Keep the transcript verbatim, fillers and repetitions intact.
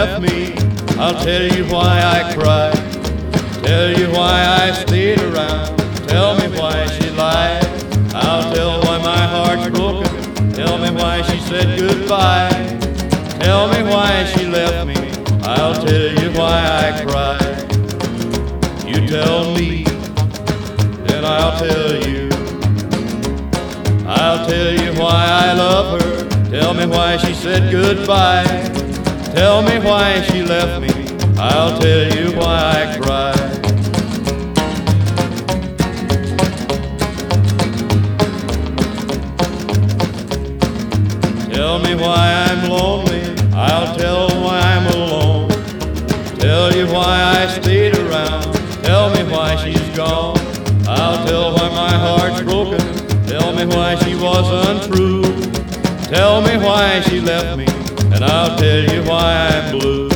left me. I'll tell you why I cried, tell you why I stayed around. Tell me why she lied, I'll tell why my heart's broken. Tell me why she said goodbye, tell me why she left me. I'll tell you why I cried. You tell me, then I'll tell you. I'll tell you why I love her. Tell me why she said goodbye, tell me why she left me. I'll tell you why I cried. Tell me why I'm lonely, I'll tell why I'm alone. Tell you why I stayed around, tell me why she's gone. I'll tell why my heart's broken, tell me why she was untrue. Tell me why she left me, and I'll tell you why I'm blue.